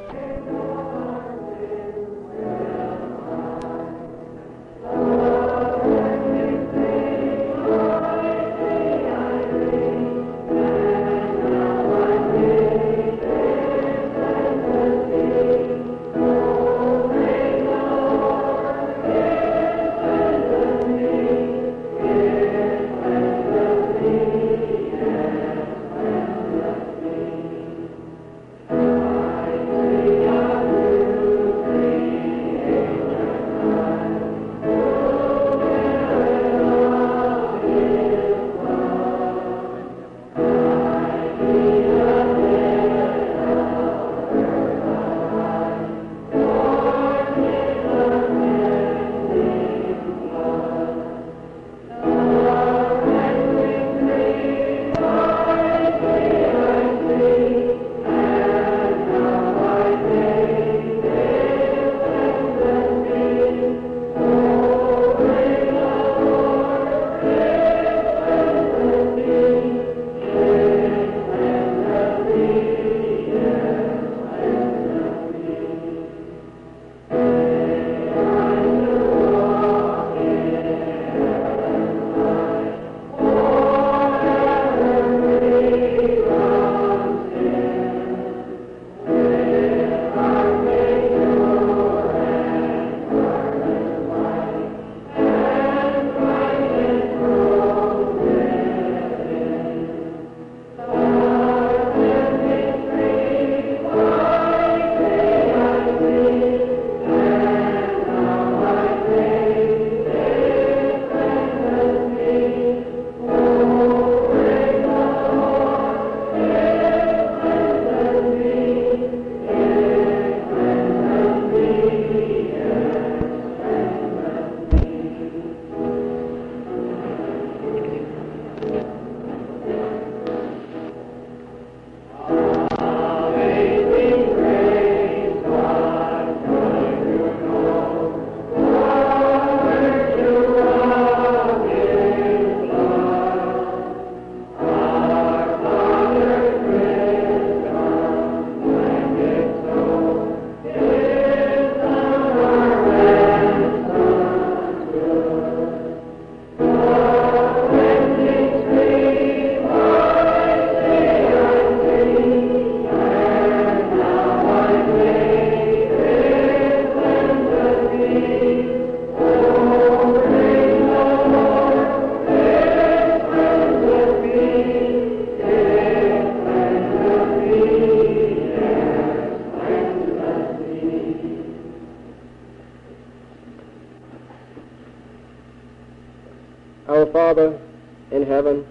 Our Father in heaven,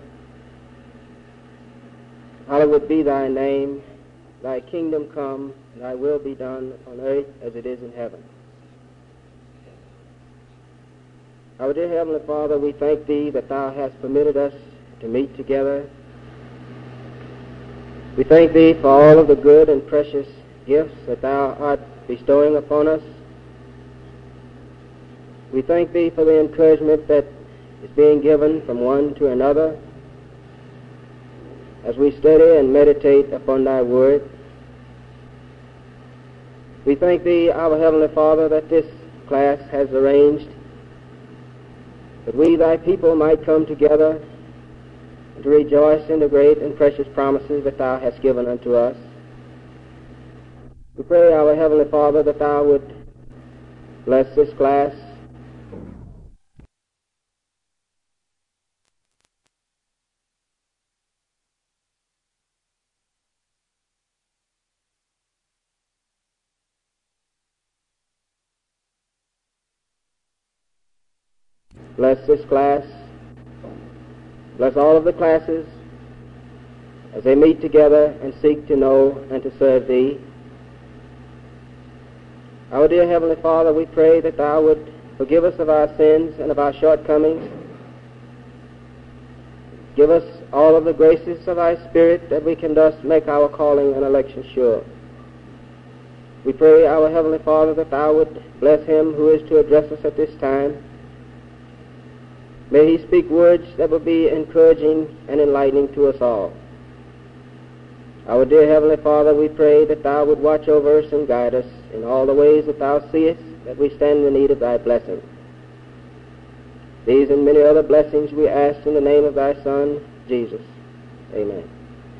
hallowed be thy name. Thy kingdom come, thy will be done on earth as it is in heaven. Our dear Heavenly Father, we thank thee that thou hast permitted us to meet together. We thank thee for all of the good and precious gifts that thou art bestowing upon us. We thank thee for the encouragement that is being given from one to another as we study and meditate upon thy word. We thank thee, our Heavenly Father, that this class has arranged that we, thy people, might come together to rejoice in the great and precious promises that thou hast given unto us. We pray, our Heavenly Father, that thou would bless this class. Bless this class. Bless all of the classes as they meet together and seek to know and to serve thee. Our dear Heavenly Father, we pray that thou would forgive us of our sins and of our shortcomings. Give us all of the graces of thy Spirit that we can thus make our calling and election sure. We pray, our Heavenly Father, that thou would bless him who is to address us at this time. May he speak words that will be encouraging and enlightening to us all. Our dear Heavenly Father, we pray that Thou would watch over us and guide us in all the ways that Thou seest, that we stand in need of Thy blessing. These and many other blessings we ask in the name of Thy Son, Jesus. Amen.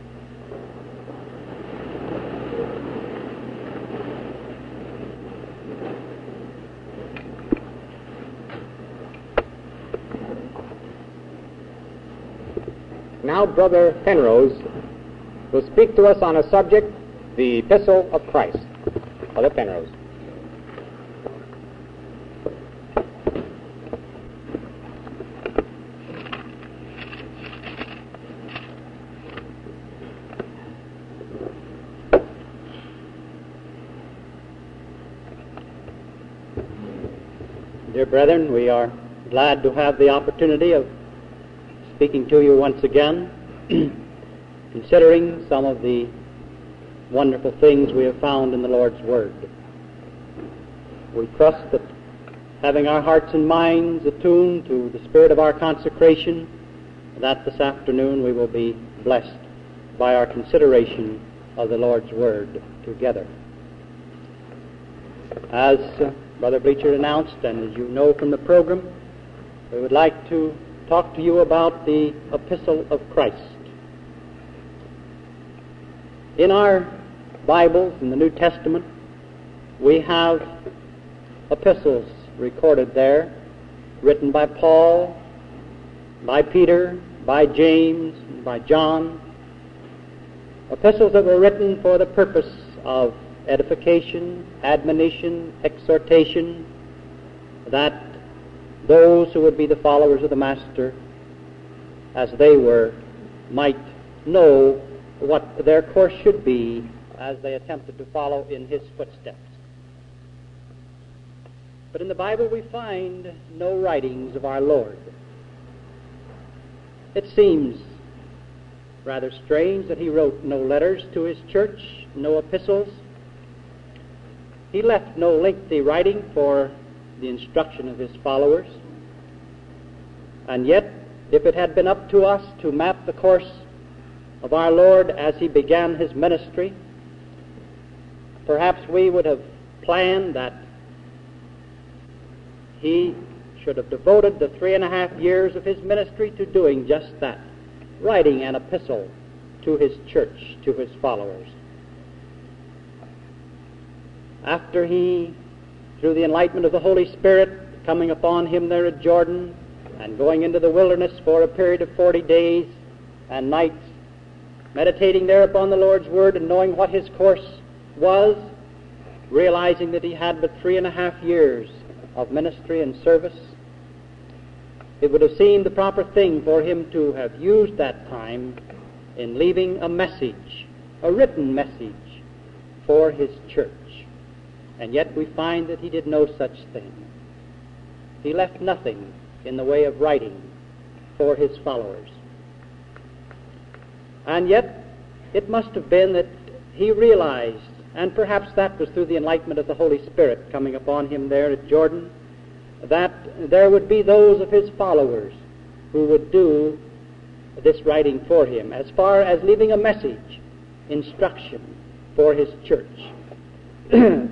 Now Brother Penrose will speak to us on a subject, the Epistle of Christ. Brother Penrose. Dear brethren, we are glad to have the opportunity of speaking to you once again, considering some of the wonderful things we have found in the Lord's Word. We trust that, having our hearts and minds attuned to the spirit of our consecration, that this afternoon we will be blessed by our consideration of the Lord's Word together. As Brother Bleacher announced, and as you know from the program, we would like to talk to you about the Epistle of Christ. In our Bibles, in the New Testament, we have epistles recorded there, written by Paul, by Peter, by James, and by John. Epistles that were written for the purpose of edification, admonition, exhortation, that those who would be the followers of the Master, as they were, might know what their course should be as they attempted to follow in his footsteps. But in the Bible we find no writings of our Lord. It seems rather strange that he wrote no letters to his church, no epistles. He left no lengthy writing for the instruction of his followers. And yet, if it had been up to us to map the course of our Lord as he began his ministry, perhaps we would have planned that he should have devoted the 3.5 years of his ministry to doing just that, writing an epistle to his church, to his followers. After he, through the enlightenment of the Holy Spirit coming upon him there at Jordan and going into the wilderness for a period of 40 days and nights, meditating there upon the Lord's Word and knowing what his course was, realizing that he had but 3.5 years of ministry and service, it would have seemed the proper thing for him to have used that time in leaving a message, a written message, for his church. And yet we find that he did no such thing. He left nothing in the way of writing for his followers. And yet it must have been that he realized, and perhaps that was through the enlightenment of the Holy Spirit coming upon him there at Jordan, that there would be those of his followers who would do this writing for him, as far as leaving a message, instruction for his church.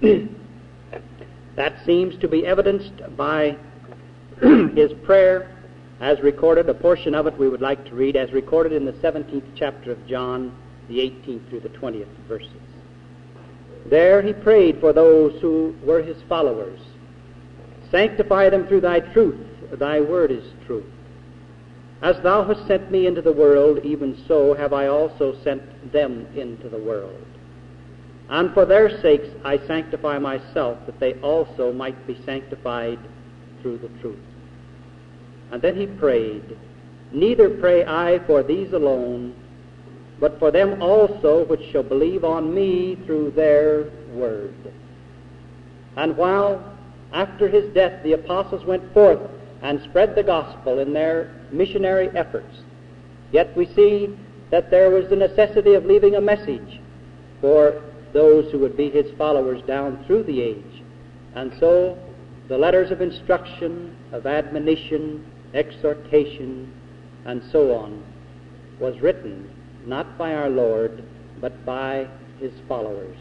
That seems to be evidenced by his prayer as recorded. A portion of it we would like to read as recorded in the 17th chapter of John, the 18th through the 20th verses. There he prayed for those who were his followers. Sanctify them through thy truth. Thy word is truth. As thou hast sent me into the world, even so have I also sent them into the world. And for their sakes I sanctify myself, that they also might be sanctified through the truth. And then he prayed, Neither pray I for these alone, but for them also which shall believe on me through their word. And while after his death the apostles went forth and spread the gospel in their missionary efforts, yet we see that there was the necessity of leaving a message for those who would be his followers down through the age. And so the letters of instruction, of admonition, exhortation, and so on was written not by our Lord, but by his followers,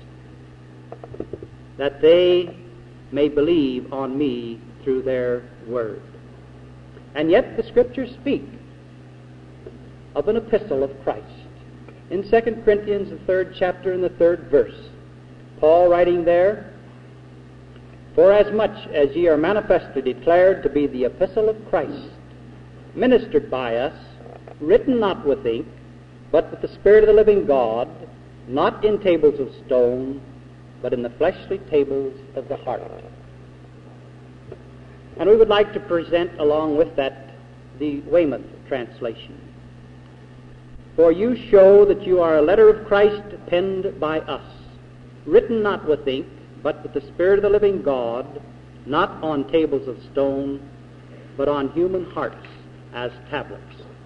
that they may believe on me through their word. And yet the Scriptures speak of an epistle of Christ. In 2 Corinthians, the 3rd chapter and the 3rd verse, Paul writing there, "For as much as ye are manifestly declared to be the epistle of Christ, ministered by us, written not with ink, but with the Spirit of the living God, not in tables of stone, but in the fleshly tables of the heart." And we would like to present along with that the Weymouth translation. "For you show that you are a letter of Christ penned by us, written not with ink, but with the Spirit of the living God, not on tables of stone, but on human hearts as tablets."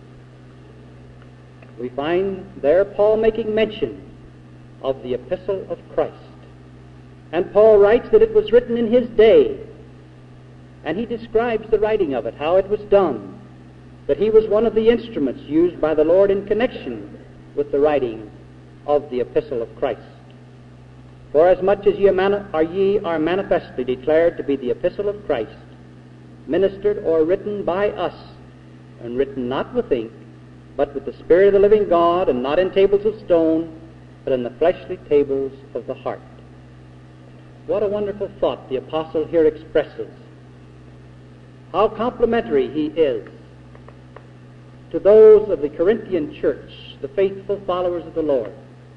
We find there Paul making mention of the epistle of Christ. And Paul writes that it was written in his day, and he describes the writing of it, how it was done, that he was one of the instruments used by the Lord in connection with the writing of the epistle of Christ. "For as much as ye are manifestly declared to be the epistle of Christ, ministered or written by us, and written not with ink, but with the Spirit of the living God, and not in tables of stone, but in the fleshly tables of the heart." What a wonderful thought the apostle here expresses. How complimentary he is to those of the Corinthian church, the faithful followers of the Lord.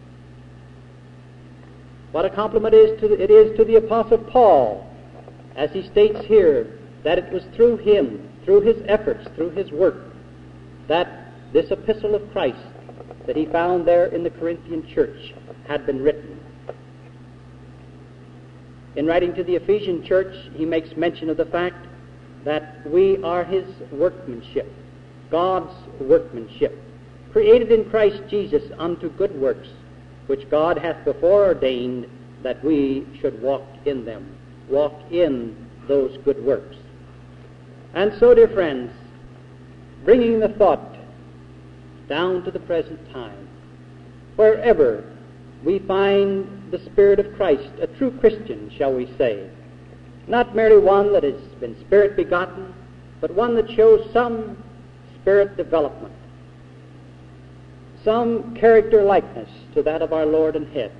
What a compliment it is to the apostle Paul, as he states here that it was through him, through his efforts, through his work, that this epistle of Christ that he found there in the Corinthian church had been written. In writing to the Ephesian church, he makes mention of the fact that we are his workmanship, God's workmanship, created in Christ Jesus unto good works, which God hath before ordained that we should walk in them, walk in those good works. And so, dear friends, bringing the thought down to the present time, wherever we find the Spirit of Christ, a true Christian, shall we say, not merely one that has been Spirit begotten, but one that shows some Spirit development, some character likeness to that of our Lord and Head,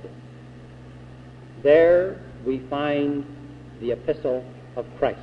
there we find the epistle of Christ.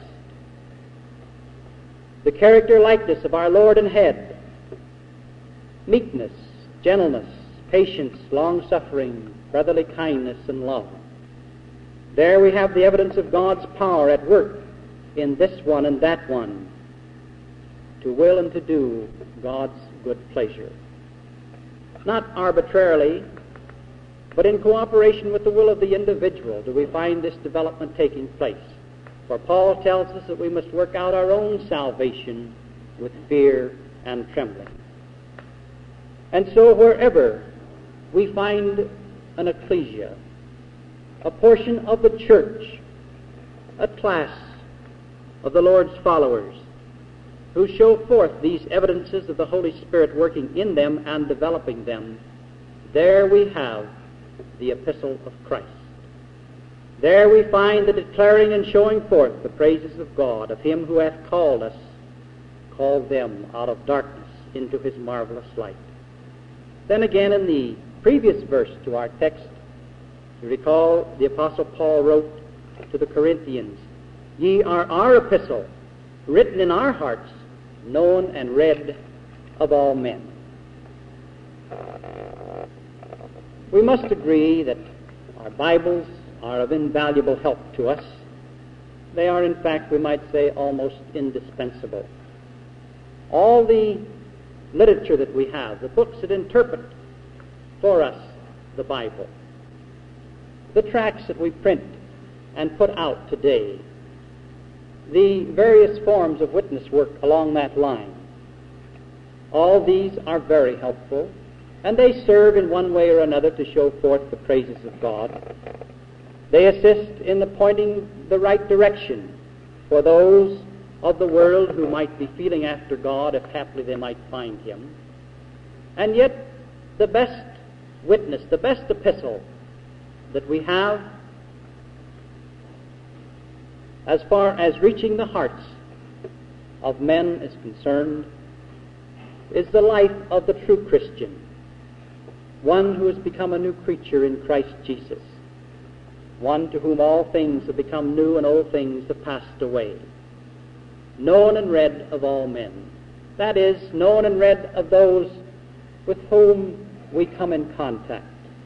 The character likeness of our Lord and Head: meekness, gentleness, patience, long-suffering, brotherly kindness, and love. There we have the evidence of God's power at work in this one and that one, to will and to do God's good pleasure. Not arbitrarily, but in cooperation with the will of the individual do we find this development taking place. For Paul tells us that we must work out our own salvation with fear and trembling. And so wherever we find an ecclesia, a portion of the church, a class of the Lord's followers who show forth these evidences of the Holy Spirit working in them and developing them, there we have the epistle of Christ. There we find the declaring and showing forth the praises of God, of Him who hath called us, called them out of darkness into His marvelous light. Then again in the previous verse to our text, you recall the Apostle Paul wrote to the Corinthians, "Ye are our epistle, written in our hearts, known and read of all men." We must agree that our Bibles are of invaluable help to us. They are, in fact, we might say, almost indispensable. All the literature that we have, the books that interpret for us the Bible, the tracts that we print and put out today, the various forms of witness work along that line, all these are very helpful, and they serve in one way or another to show forth the praises of God. They assist in the pointing the right direction for those of the world who might be feeling after God, if haply they might find Him. And yet, the best witness, the best epistle that we have as far as reaching the hearts of men is concerned is the life of the true Christian, one who has become a new creature in Christ Jesus, one to whom all things have become new and old things have passed away, known and read of all men. That is, known and read of those with whom we come in contact.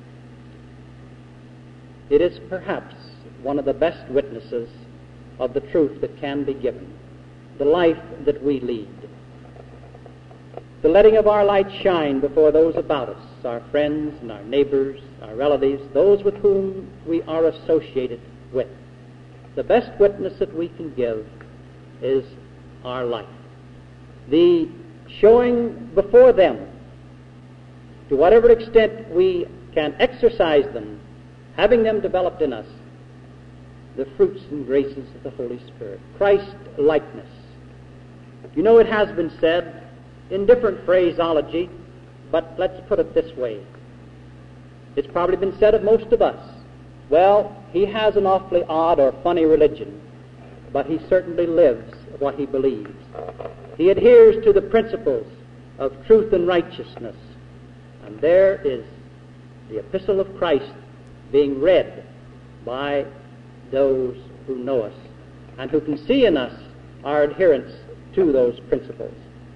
It is perhaps one of the best witnesses of the truth that can be given, the life that we lead. The letting of our light shine before those about us, our friends and our neighbors, our relatives, those with whom we are associated with. The best witness that we can give is our life. The showing before them, to whatever extent we can exercise them, having them developed in us, the fruits and graces of the Holy Spirit. Christ-likeness. You know, it has been said in different phraseology, but let's put it this way. It's probably been said of most of us, well, he has an awfully odd or funny religion, but he certainly lives what he believes. He adheres to the principles of truth and righteousness. And there is the epistle of Christ being read by those who know us and who can see in us our adherence to those principles.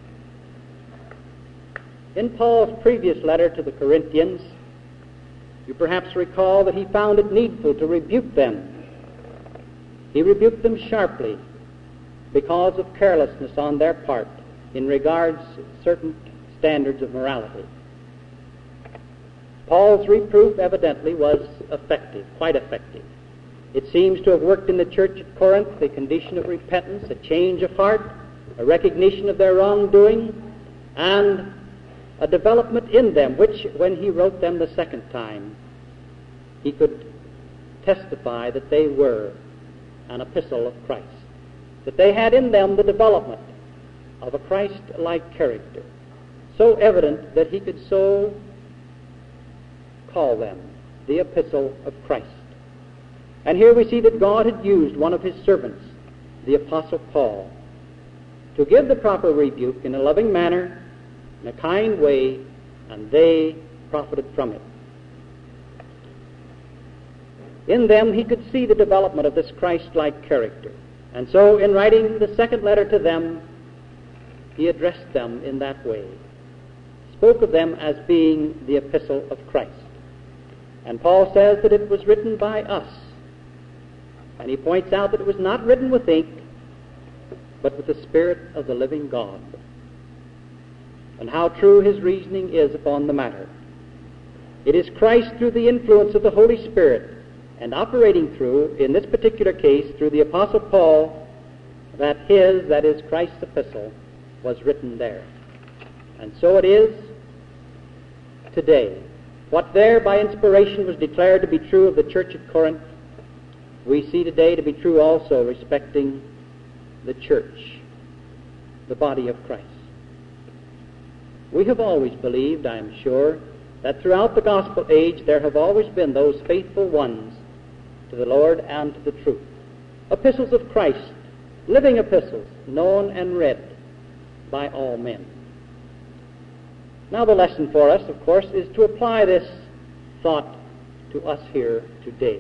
In Paul's previous letter to the Corinthians, you perhaps recall that he found it needful to rebuke them. He rebuked them sharply because of carelessness on their part in regards to certain standards of morality. Paul's reproof evidently was effective, quite effective. It seems to have worked in the church at Corinth, a condition of repentance, a change of heart, a recognition of their wrongdoing, and a development in them, which, when he wrote them the second time, he could testify that they were an epistle of Christ, that they had in them the development of a Christ-like character, so evident that he could so call them the epistle of Christ. And here we see that God had used one of his servants, the Apostle Paul, to give the proper rebuke in a loving manner, in a kind way, and they profited from it. In them he could see the development of this Christ-like character. And so in writing the second letter to them, he addressed them in that way, spoke of them as being the epistle of Christ. And Paul says that it was written by us. And he points out that it was not written with ink, but with the Spirit of the living God. And how true his reasoning is upon the matter. It is Christ through the influence of the Holy Spirit, and operating through, in this particular case, through the Apostle Paul, that is Christ's epistle, was written there. And so it is today. What there by inspiration was declared to be true of the church at Corinth, we see today to be true also respecting the church, the body of Christ. We have always believed, I am sure, that throughout the gospel age there have always been those faithful ones to the Lord and to the truth. Epistles of Christ, living epistles, known and read by all men. Now the lesson for us, of course, is to apply this thought to us here today.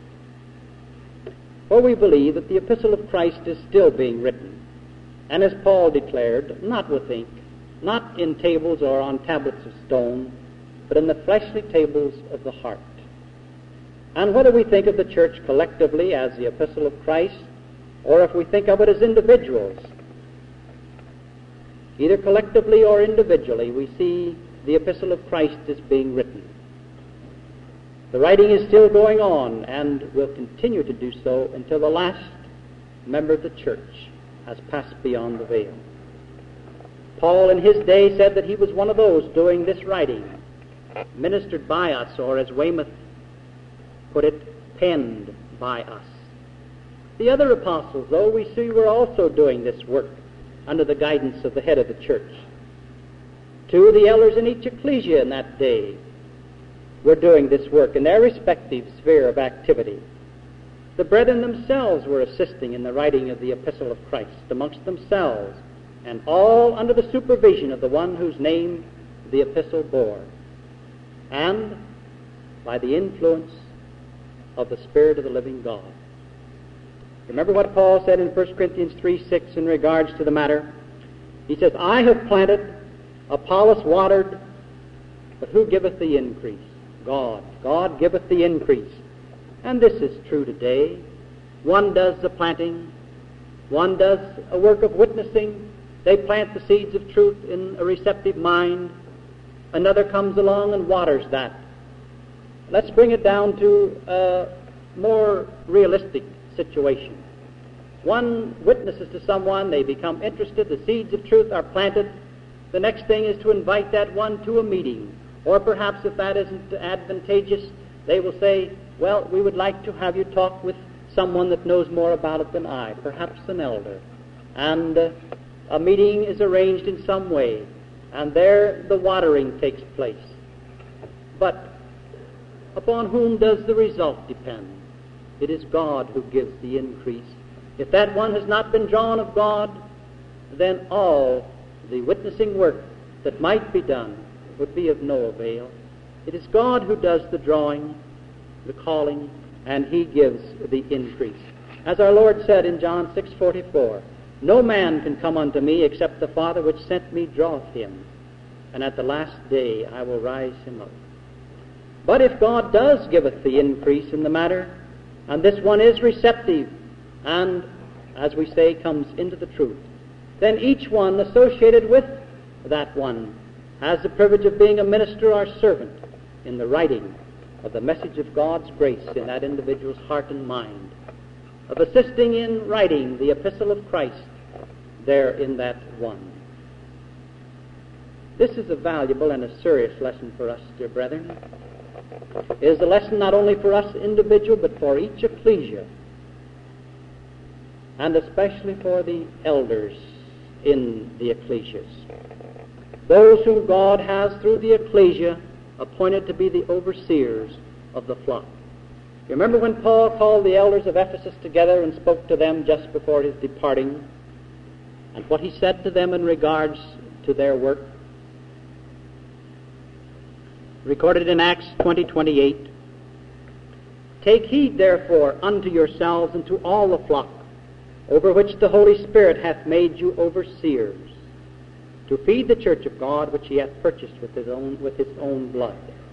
For we believe that the epistle of Christ is still being written, and as Paul declared, not with ink, not in tables or on tablets of stone, but in the fleshly tables of the heart. And whether we think of the church collectively as the epistle of Christ, or if we think of it as individuals, either collectively or individually, we see the epistle of Christ is being written. The writing is still going on and will continue to do so until the last member of the church has passed beyond the veil. Paul in his day said that he was one of those doing this writing, ministered by us, or as Weymouth put it, penned by us. The other apostles, though, we see were also doing this work under the guidance of the head of the church. Two of the elders in each ecclesia in that day were doing this work in their respective sphere of activity. The brethren themselves were assisting in the writing of the epistle of Christ amongst themselves, and all under the supervision of the one whose name the epistle bore, and by the influence of the Spirit of the living God. Remember what Paul said in 1 Corinthians 3:6 in regards to the matter? He says, I have planted, Apollos watered, but who giveth the increase? God. God giveth the increase. And this is true today. One does the planting, one does a work of witnessing. They plant the seeds of truth in a receptive mind. Another comes along and waters that. Let's bring it down to a more realistic situation. One witnesses to someone, they become interested, the seeds of truth are planted. The next thing is to invite that one to a meeting. Or perhaps if that isn't advantageous, they will say, well, we would like to have you talk with someone that knows more about it than I, perhaps an elder. And a meeting is arranged in some way, and there the watering takes place. But upon whom does the result depend? It is God who gives the increase. If that one has not been drawn of God, then all the witnessing work that might be done would be of no avail. It is God who does the drawing, the calling, and He gives the increase. As our Lord said in John 6:44, no man can come unto me except the Father which sent me draweth him, and at the last day I will rise him up. But if God does giveth the increase in the matter, and this one is receptive, and, as we say, comes into the truth, then each one associated with that one has the privilege of being a minister or servant in the writing of the message of God's grace in that individual's heart and mind, of assisting in writing the epistle of Christ there in that one. This is a valuable and a serious lesson for us, dear brethren. It is a lesson not only for us individual, but for each ecclesia, and especially for the elders in the ecclesias, those whom God has through the ecclesia appointed to be the overseers of the flock. You remember when Paul called the elders of Ephesus together and spoke to them just before his departing, and what he said to them in regards to their work? Recorded in Acts 20:28. Take heed, therefore, unto yourselves and to all the flock, over which the Holy Spirit hath made you overseers, to feed the church of God, which He hath purchased with His own blood.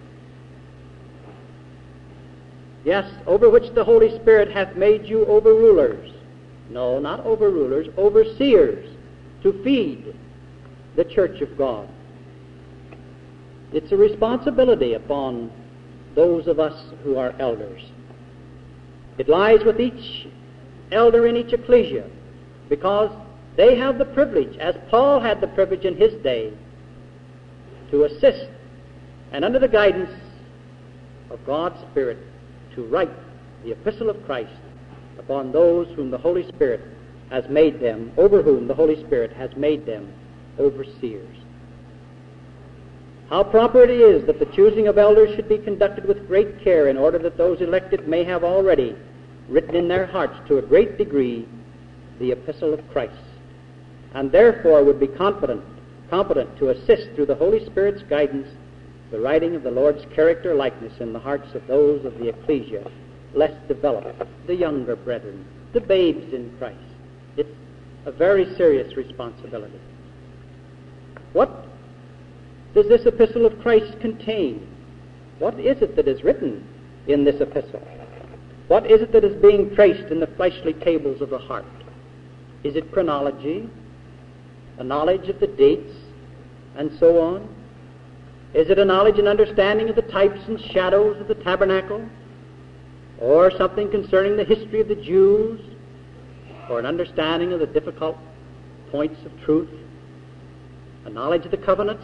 Yes, over which the Holy Spirit hath made you overrulers. No, not overrulers, overseers, to feed the church of God. It's a responsibility upon those of us who are elders. It lies with each elder in each ecclesia, because they have the privilege, as Paul had the privilege in his day, to assist and under the guidance of God's Spirit to write the epistle of Christ upon those whom the Holy Spirit has made them, over whom the Holy Spirit has made them overseers. How proper it is that the choosing of elders should be conducted with great care, in order that those elected may have already written in their hearts to a great degree the epistle of Christ, and therefore would be competent to assist through the Holy Spirit's guidance the writing of the Lord's character likeness in the hearts of those of the ecclesia less developed, the younger brethren, the babes in Christ. It's a very serious responsibility. What does this epistle of Christ contain? What is it that is written in this epistle? What is it that is being traced in the fleshly tables of the heart? Is it chronology, a knowledge of the dates, and so on? Is it a knowledge and understanding of the types and shadows of the tabernacle? Or something concerning the history of the Jews? Or an understanding of the difficult points of truth? A knowledge of the covenants?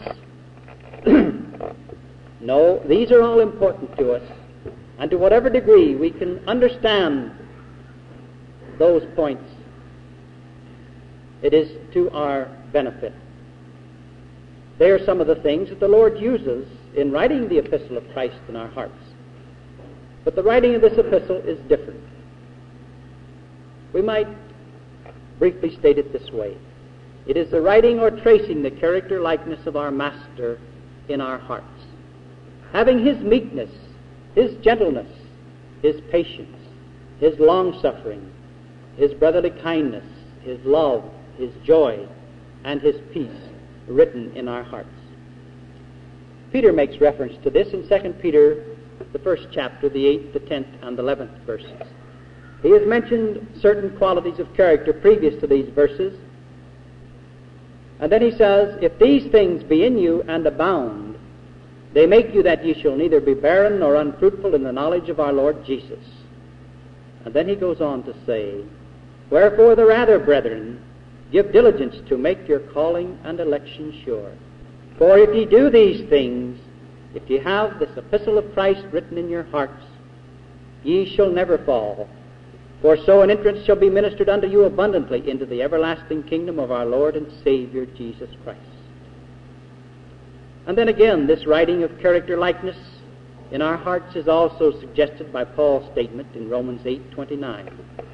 No, these are all important to us. And to whatever degree we can understand those points, it is to our benefit. They are some of the things that the Lord uses in writing the epistle of Christ in our hearts. But the writing of this epistle is different. We might briefly state it this way. It is the writing or tracing the character likeness of our Master in our hearts, having his meekness, his gentleness, his patience, his long-suffering, his brotherly kindness, his love, his joy, and his peace written in our hearts. Peter makes reference to this in 2 Peter, the 1st chapter, the 8th, the 10th, and the 11th verses. He has mentioned certain qualities of character previous to these verses, and then he says, if these things be in you and abound, they make you that ye shall neither be barren nor unfruitful in the knowledge of our Lord Jesus. And then he goes on to say, wherefore the rather, brethren, give diligence to make your calling and election sure. For if ye do these things, if ye have this epistle of Christ written in your hearts, ye shall never fall. For so an entrance shall be ministered unto you abundantly into the everlasting kingdom of our Lord and Savior Jesus Christ. And then again, this writing of character likeness in our hearts is also suggested by Paul's statement in Romans 8:29.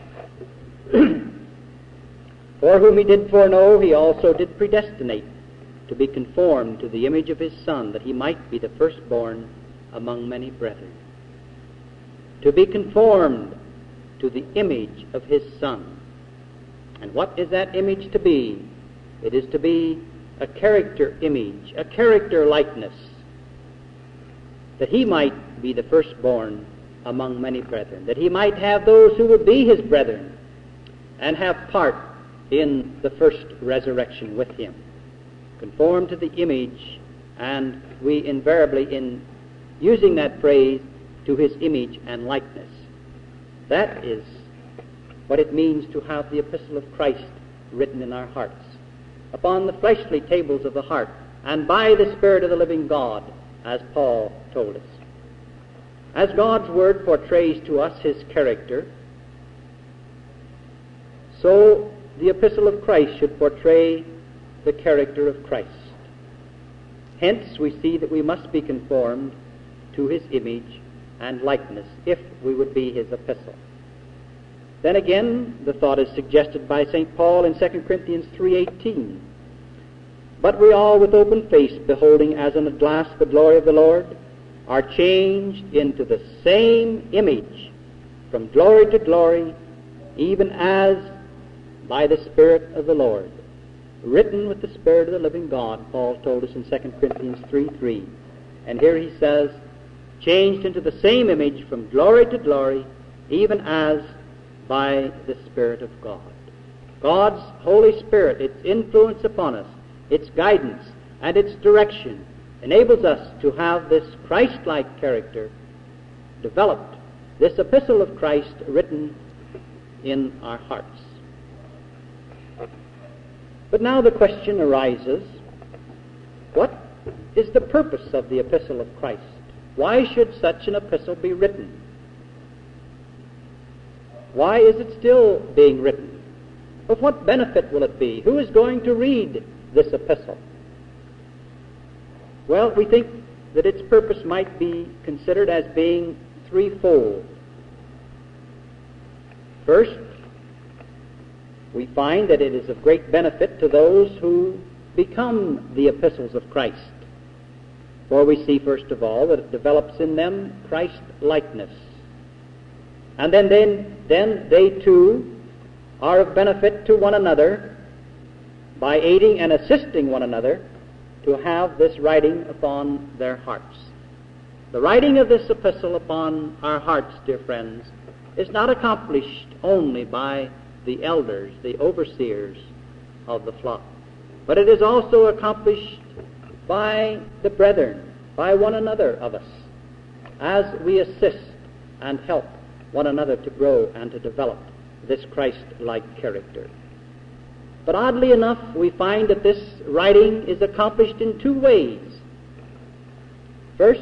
For whom he did foreknow, he also did predestinate to be conformed to the image of his Son, that he might be the firstborn among many brethren. To be conformed to the image of his Son. And what is that image to be? It is to be a character image, a character likeness, that he might be the firstborn among many brethren, that he might have those who would be his brethren and have part in the first resurrection with him. Conform to the image, and we invariably, in using that phrase, to his image and likeness. That is what it means to have the epistle of Christ written in our hearts, upon the fleshly tables of the heart, and by the Spirit of the living God, as Paul told us. As God's Word portrays to us his character, so the epistle of Christ should portray the character of Christ. Hence we see that we must be conformed to his image and likeness if we would be his epistle. Then again, the thought is suggested by St. Paul in 2 Corinthians 3:18. But we all with open face, beholding as in a glass the glory of the Lord, are changed into the same image from glory to glory, even as by the Spirit of the Lord. Written with the Spirit of the living God, Paul told us in 2 Corinthians 3:3. And here he says, changed into the same image from glory to glory, even as by the Spirit of God. God's Holy Spirit, its influence upon us, its guidance, and its direction enables us to have this Christ-like character developed, this epistle of Christ written in our hearts. But now the question arises, what is the purpose of the epistle of Christ? Why should such an epistle be written? Why is it still being written? Of what benefit will it be? Who is going to read this epistle? Well, we think that its purpose might be considered as being threefold. First, we find that it is of great benefit to those who become the epistles of Christ. For we see, first of all, that it develops in them Christ-likeness. And then they too are of benefit to one another by aiding and assisting one another to have this writing upon their hearts. The writing of this epistle upon our hearts, dear friends, is not accomplished only by the elders, the overseers of the flock, but it is also accomplished by the brethren, by one another of us, as we assist and help one another to grow and to develop this Christ-like character. But oddly enough, we find that this writing is accomplished in two ways. First,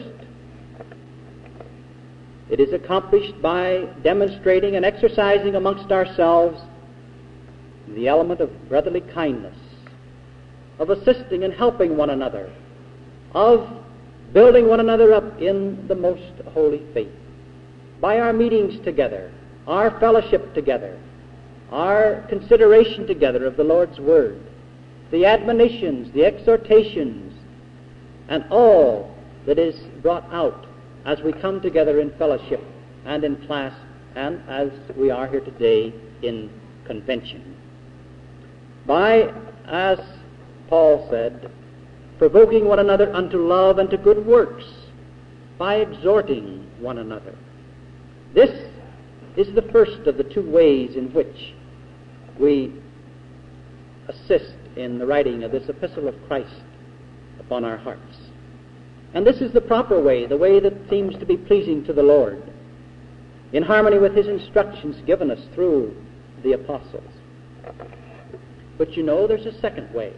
it is accomplished by demonstrating and exercising amongst ourselves the element of brotherly kindness, of assisting and helping one another, of building one another up in the most holy faith, by our meetings together, our fellowship together, our consideration together of the Lord's Word, the admonitions, the exhortations, and all that is brought out as we come together in fellowship and in class and as we are here today in convention. By, as Paul said, provoking one another unto love and to good works, by exhorting one another. This is the first of the two ways in which we assist in the writing of this epistle of Christ upon our hearts. And this is the proper way, the way that seems to be pleasing to the Lord, in harmony with His instructions given us through the apostles. But you know, there's a second way.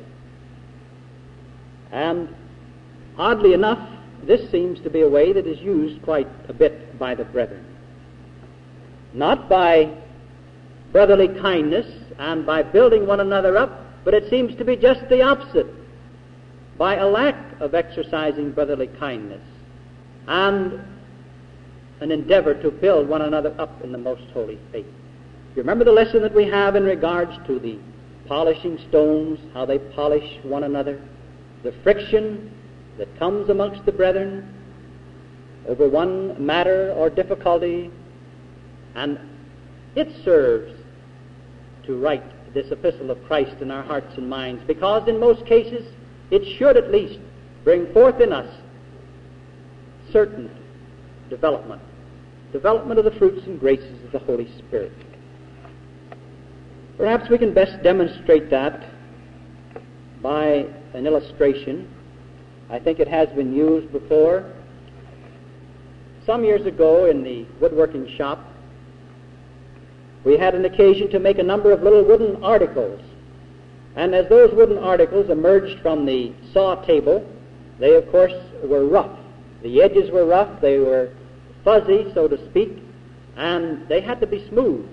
And oddly enough, this seems to be a way that is used quite a bit by the brethren. Not by brotherly kindness and by building one another up, but it seems to be just the opposite, by a lack of exercising brotherly kindness and an endeavor to build one another up in the most holy faith. You remember the lesson that we have in regards to the polishing stones, how they polish one another, the friction that comes amongst the brethren over one matter or difficulty, and it serves to write this epistle of Christ in our hearts and minds, because in most cases it should at least bring forth in us certain development of the fruits and graces of the Holy Spirit. Perhaps we can best demonstrate that by an illustration. I think it has been used before. Some years ago in the woodworking shop, we had an occasion to make a number of little wooden articles. And as those wooden articles emerged from the saw table, they, of course, were rough. The edges were rough, they were fuzzy, so to speak, and they had to be smooth.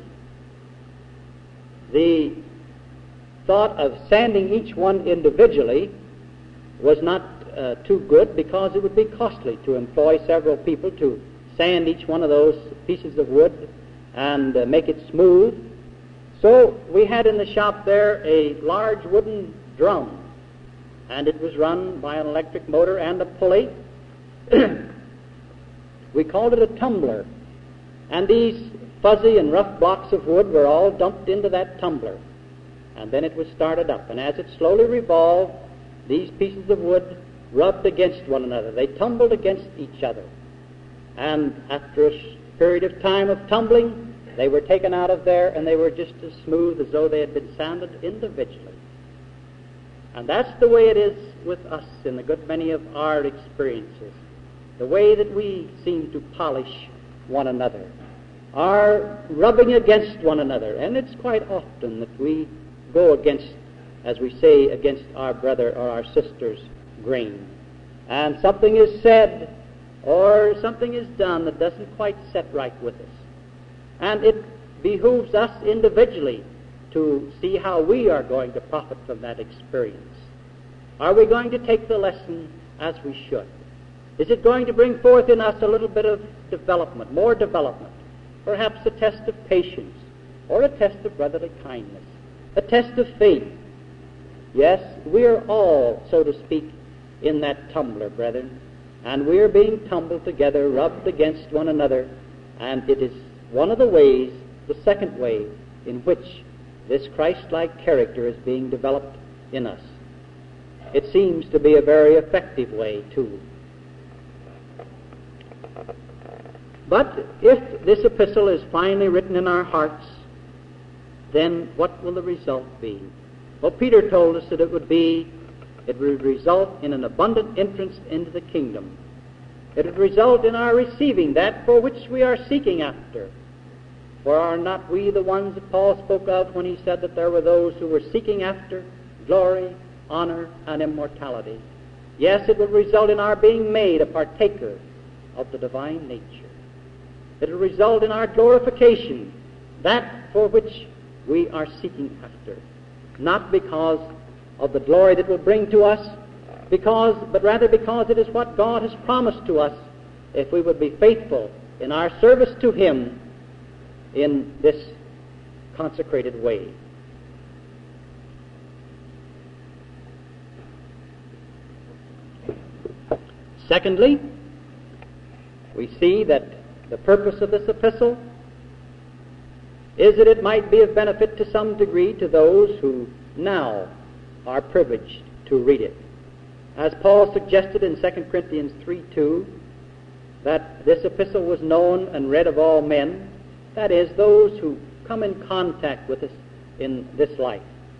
The thought of sanding each one individually was not too good, because it would be costly to employ several people to sand each one of those pieces of wood and make it smooth. So we had in the shop there a large wooden drum, and it was run by an electric motor and a pulley. We called it a tumbler, and these fuzzy and rough blocks of wood were all dumped into that tumbler, and then it was started up, and as it slowly revolved, these pieces of wood rubbed against one another. They tumbled against each other, and after a period of time of tumbling, they were taken out of there, and they were just as smooth as though they had been sanded individually. And that's the way it is with us in a good many of our experiences. The way that we seem to polish one another, are rubbing against one another. And it's quite often that we go against, as we say, against our brother or our sister's grain. And something is said or something is done that doesn't quite set right with us. And it behooves us individually to see how we are going to profit from that experience. Are we going to take the lesson as we should? Is it going to bring forth in us a little bit of development, more development, perhaps a test of patience, or a test of brotherly kindness, a test of faith? Yes, we are all, so to speak, in that tumbler, brethren, and we are being tumbled together, rubbed against one another, and it is one of the ways, the second way, in which this Christ-like character is being developed in us. It seems to be a very effective way, too. But if this epistle is finally written in our hearts, then what will the result be? Well, Peter told us that it would result in an abundant entrance into the kingdom. It would result in our receiving that for which we are seeking after. For are not we the ones that Paul spoke of when he said that there were those who were seeking after glory, honor, and immortality? Yes, it will result in our being made a partaker of the divine nature. It will result in our glorification, that for which we are seeking after, not because of the glory that will bring to us, but rather because it is what God has promised to us if we would be faithful in our service to Him in this consecrated way. Secondly, we see that the purpose of this epistle is that it might be of benefit to some degree to those who now are privileged to read it. As Paul suggested in 2 Corinthians 3:2, that this epistle was known and read of all men, that is, those who come in contact with us in this life.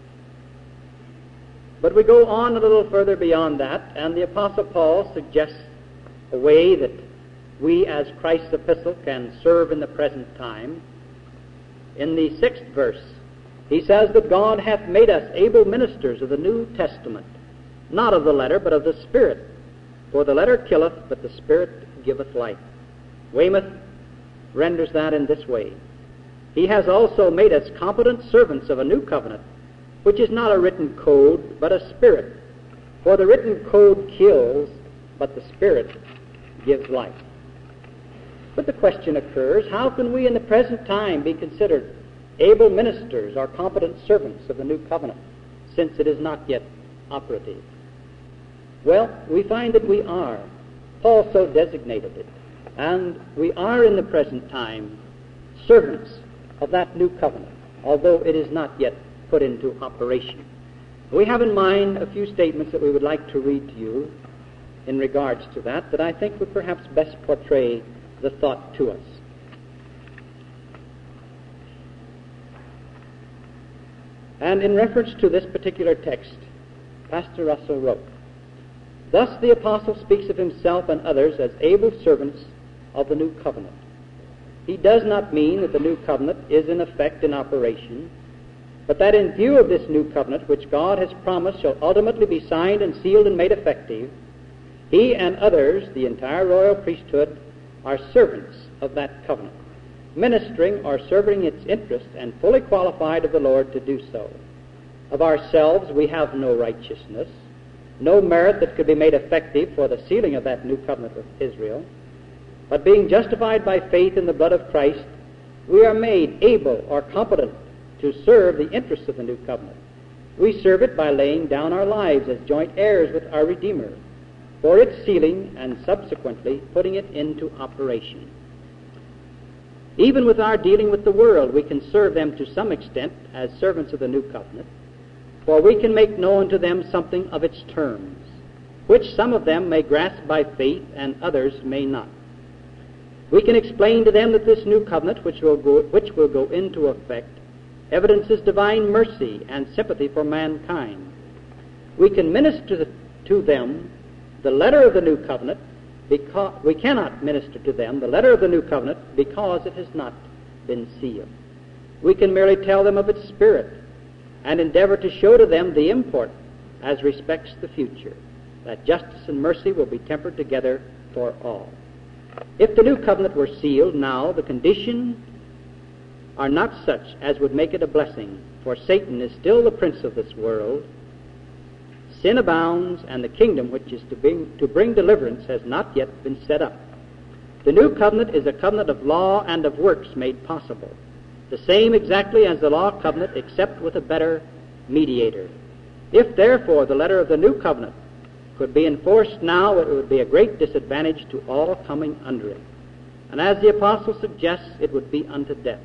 But we go on a little further beyond that, and the Apostle Paul suggests a way that we as Christ's epistle can serve in the present time. In the 6th verse, he says that God hath made us able ministers of the New Testament, not of the letter, but of the Spirit. For the letter killeth, but the Spirit giveth life. Weymouth renders that in this way: He has also made us competent servants of a new covenant, which is not a written code, but a spirit. For the written code kills, but the Spirit gives life. But the question occurs, how can we in the present time be considered able ministers or competent servants of the new covenant, since it is not yet operative? Well, we find that we are. Paul so designated it. And we are in the present time servants of that new covenant, although it is not yet put into operation. We have in mind a few statements that we would like to read to you in regards to that I think would perhaps best portray the thought to us. And in reference to this particular text, Pastor Russell wrote, "Thus the apostle speaks of himself and others as able servants of the new covenant. He does not mean that the new covenant is in effect in operation, but that in view of this new covenant, which God has promised shall ultimately be signed and sealed and made effective, he and others, the entire royal priesthood, are servants of that covenant, ministering or serving its interest and fully qualified of the Lord to do so. Of ourselves we have no righteousness, no merit that could be made effective for the sealing of that new covenant with Israel, but being justified by faith in the blood of Christ, we are made able or competent to serve the interests of the new covenant. We serve it by laying down our lives as joint heirs with our Redeemer, for its sealing and subsequently putting it into operation. Even with our dealing with the world, we can serve them to some extent as servants of the new covenant, for we can make known to them something of its terms, which some of them may grasp by faith and others may not. We can explain to them that this new covenant, which will go into effect, evidences divine mercy and sympathy for mankind. We can minister to them the letter of the new covenant, because we cannot minister to them the letter of the new covenant because it has not been sealed. We can merely tell them of its spirit and endeavor to show to them the import as respects the future, that justice and mercy will be tempered together for all. If the new covenant were sealed now, the conditions are not such as would make it a blessing, for Satan is still the prince of this world. Sin abounds, and the kingdom which is to bring deliverance has not yet been set up. The new covenant is a covenant of law and of works made possible, the same exactly as the law covenant, except with a better mediator. If, therefore, the letter of the new covenant could be enforced now, it would be a great disadvantage to all coming under it. And as the apostle suggests, it would be unto death.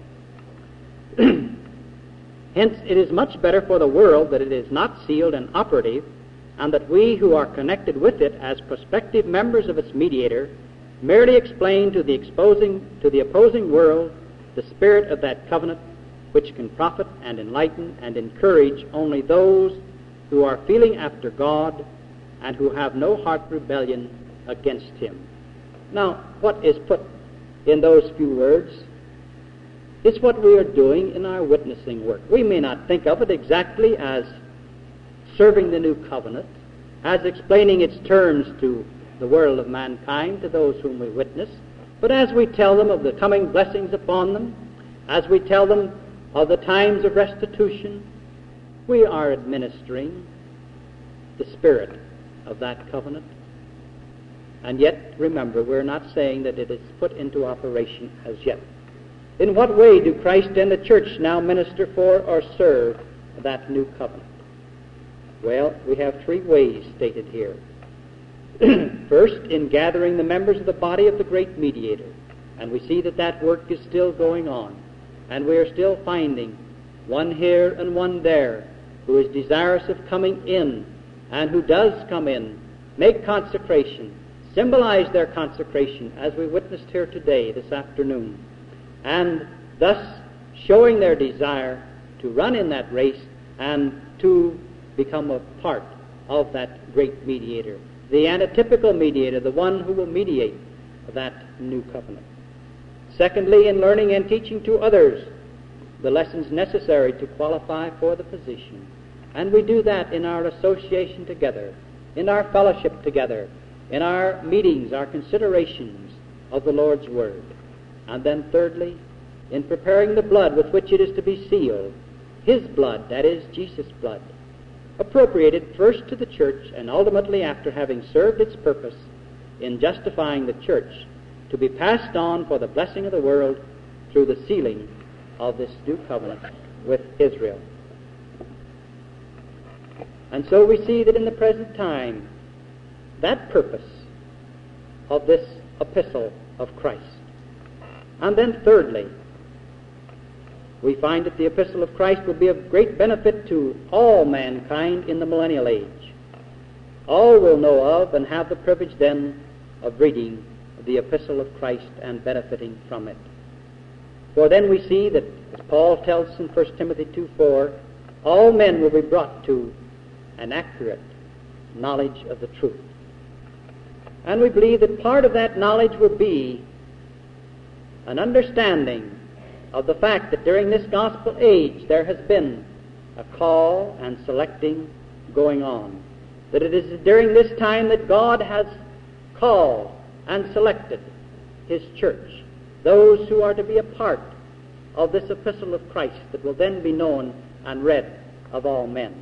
Hence, it is much better for the world that it is not sealed and operative, and that we who are connected with it as prospective members of its mediator merely explain to the opposing world the spirit of that covenant, which can profit and enlighten and encourage only those who are feeling after God and who have no heart rebellion against Him. Now, what is put in those few words is what we are doing in our witnessing work. We may not think of it exactly as serving the new covenant, as explaining its terms to the world of mankind, to those whom we witness, but as we tell them of the coming blessings upon them, as we tell them of the times of restitution, we are administering the Spirit of that covenant. And yet, remember, we're not saying that it is put into operation as yet. In what way do Christ and the church now minister for or serve that new covenant? Well, we have three ways stated here. First, in gathering the members of the body of the great mediator. And we see that that work is still going on. And we are still finding one here and one there who is desirous of coming in, and who does come in, make consecration, symbolize their consecration as we witnessed here today, this afternoon, and thus showing their desire to run in that race and to become a part of that great mediator, the antitypical mediator, the one who will mediate that new covenant. Secondly, in learning and teaching to others the lessons necessary to qualify for the position. And we do that in our association together, in our fellowship together, in our meetings, our considerations of the Lord's Word. And then thirdly, in preparing the blood with which it is to be sealed, His blood, that is, Jesus' blood, appropriated first to the church and ultimately, after having served its purpose in justifying the church, to be passed on for the blessing of the world through the sealing of this new covenant with Israel. And so we see that in the present time, that purpose of this epistle of Christ. And then thirdly, we find that the epistle of Christ will be of great benefit to all mankind in the millennial age. All will know of and have the privilege then of reading the epistle of Christ and benefiting from it. For then we see that, as Paul tells us in 1 Timothy 2:4, all men will be brought to an accurate knowledge of the truth. And we believe that part of that knowledge will be an understanding of the fact that during this gospel age there has been a call and selecting going on. That it is during this time that God has called and selected His church, those who are to be a part of this epistle of Christ that will then be known and read of all men.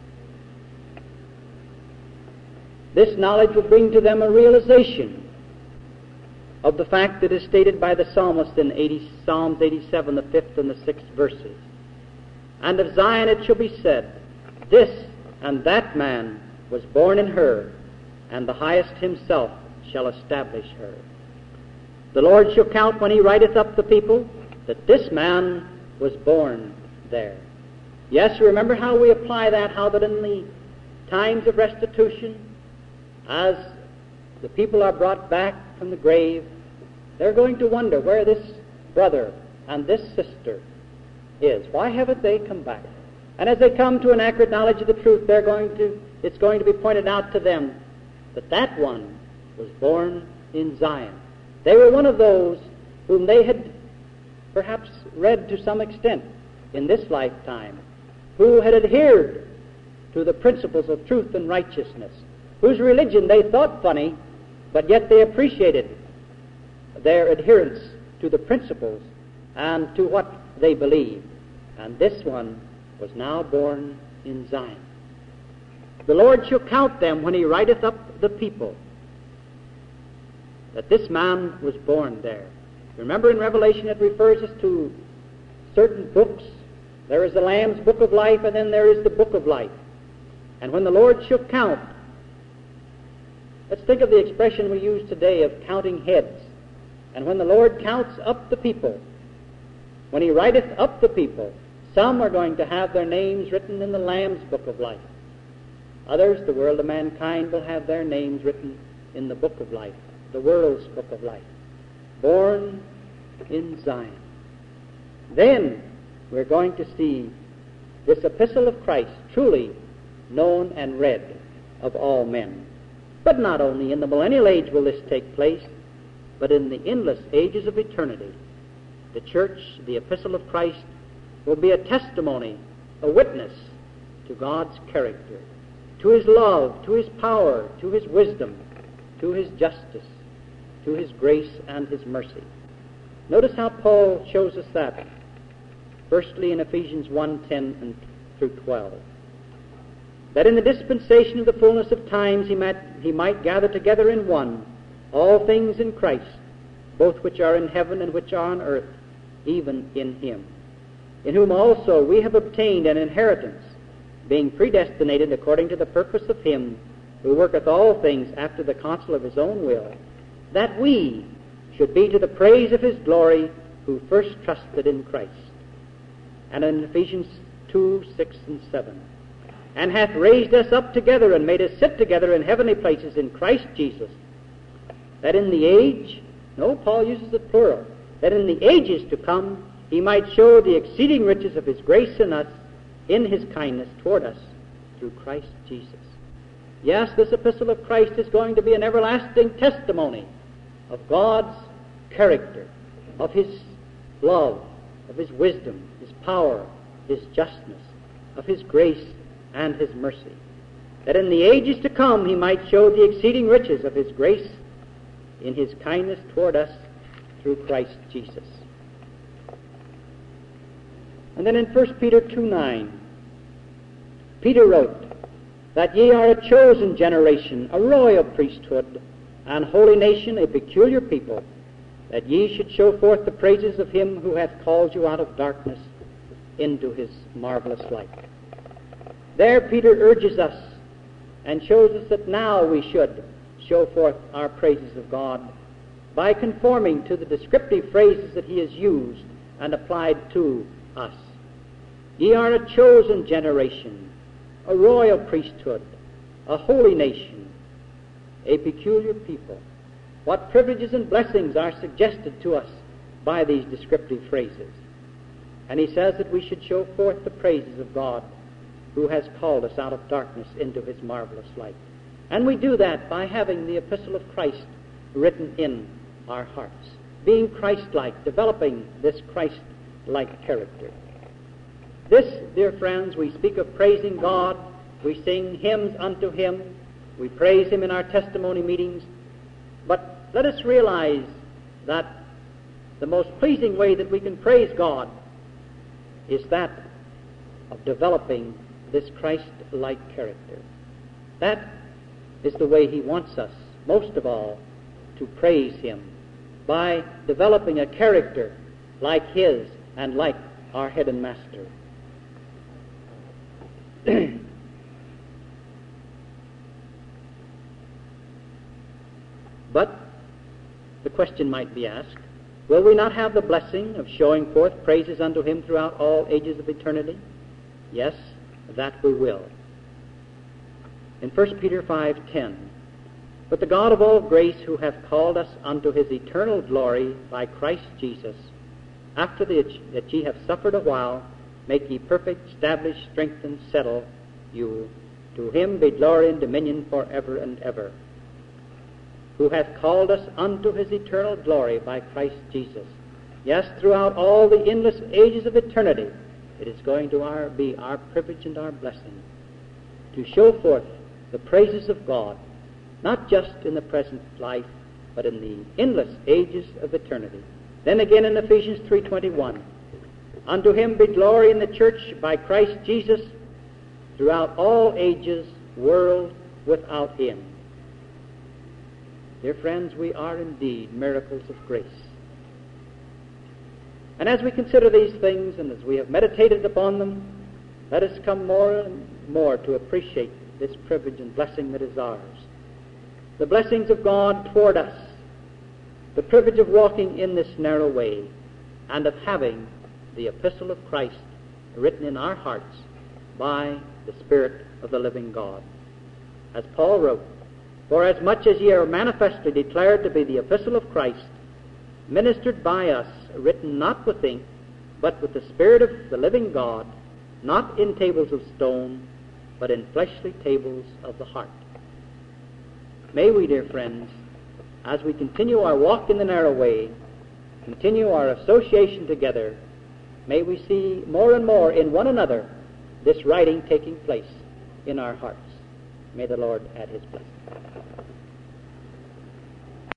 This knowledge will bring to them a realization of the fact that is stated by the psalmist in Psalms 87, the 5th and the 6th verses. And of Zion it shall be said, this and that man was born in her, and the highest Himself shall establish her. The Lord shall count when He writeth up the people, that this man was born there. Yes, you remember how we apply that, how that in the times of restitution, as the people are brought back from the grave, they're going to wonder where this brother and this sister is. Why haven't they come back? And as they come to an accurate knowledge of the truth, it's going to be pointed out to them that that one was born in Zion. They were one of those whom they had perhaps read to some extent in this lifetime, who had adhered to the principles of truth and righteousness, whose religion they thought funny, but yet they appreciated their adherence to the principles and to what they believed. And this one was now born in Zion. The Lord shall count them when He writeth up the people, that this man was born there. Remember in Revelation it refers us to certain books. There is the Lamb's book of life, and then there is the book of life. And when the Lord shall count, let's think of the expression we use today of counting heads. And when the Lord counts up the people, when He writeth up the people, some are going to have their names written in the Lamb's book of life. Others, the world of mankind, will have their names written in the book of life, the world's book of life. Born in Zion. Then we're going to see this epistle of Christ truly known and read of all men. But not only in the millennial age will this take place, but in the endless ages of eternity. The church, the epistle of Christ, will be a testimony, a witness to God's character, to His love, to His power, to His wisdom, to His justice, to His grace and His mercy. Notice how Paul shows us that. Firstly, in Ephesians 1:10 and through 12. that in the dispensation of the fullness of times he might gather together in one all things in Christ, both which are in heaven and which are on earth, even in him, in whom also we have obtained an inheritance, being predestinated according to the purpose of him who worketh all things after the counsel of his own will, that we should be to the praise of his glory, who first trusted in Christ. And in Ephesians 2, 6, and 7, and hath raised us up together and made us sit together in heavenly places in Christ Jesus, that in the age, no, Paul uses the plural, that in the ages to come he might show the exceeding riches of his grace in us, in his kindness toward us, through Christ Jesus. Yes, this epistle of Christ is going to be an everlasting testimony of God's character, of his love, of his wisdom, his power, his justness, of his grace and his mercy, that in the ages to come he might show the exceeding riches of his grace in his kindness toward us through Christ Jesus. And then in 1 Peter 2:9, Peter wrote, that ye are a chosen generation, a royal priesthood, an holy nation, a peculiar people, that ye should show forth the praises of him who hath called you out of darkness into his marvelous light. There Peter urges us and shows us that now we should show forth our praises of God by conforming to the descriptive phrases that he has used and applied to us. Ye are a chosen generation, a royal priesthood, a holy nation, a peculiar people. What privileges and blessings are suggested to us by these descriptive phrases? And he says that we should show forth the praises of God who has called us out of darkness into his marvelous light. And we do that by having the epistle of Christ written in our hearts, being Christ-like, developing this Christ-like character. This, dear friends, we speak of praising God, we sing hymns unto him, we praise him in our testimony meetings, but let us realize that the most pleasing way that we can praise God is that of developing this Christ-like character. That is the way he wants us, most of all, to praise him, by developing a character like his and like our head and master. But the question might be asked, will we not have the blessing of showing forth praises unto him throughout all ages of eternity? Yes, that we will. In 1 Peter 5:10, but the God of all grace, who hath called us unto his eternal glory by Christ Jesus, after that ye have suffered a while, make ye perfect, establish, strengthen, settle you. To him be glory and dominion forever and ever, who hath called us unto his eternal glory by Christ Jesus. Yes, throughout all the endless ages of eternity, it is going to be our privilege and our blessing to show forth the praises of God, not just in the present life, but in the endless ages of eternity. Then again in Ephesians 3:21, unto him be glory in the church by Christ Jesus throughout all ages, world without end. Dear friends, we are indeed miracles of grace. And as we consider these things and as we have meditated upon them, let us come more and more to appreciate this privilege and blessing that is ours. The blessings of God toward us, the privilege of walking in this narrow way, and of having the epistle of Christ written in our hearts by the Spirit of the living God. As Paul wrote, for as much as ye are manifestly declared to be the epistle of Christ, ministered by us, written not with ink, but with the Spirit of the living God, not in tables of stone, but in fleshly tables of the heart. May we, dear friends, as we continue our walk in the narrow way, continue our association together, may we see more and more in one another this writing taking place in our hearts. May the Lord add his blessing.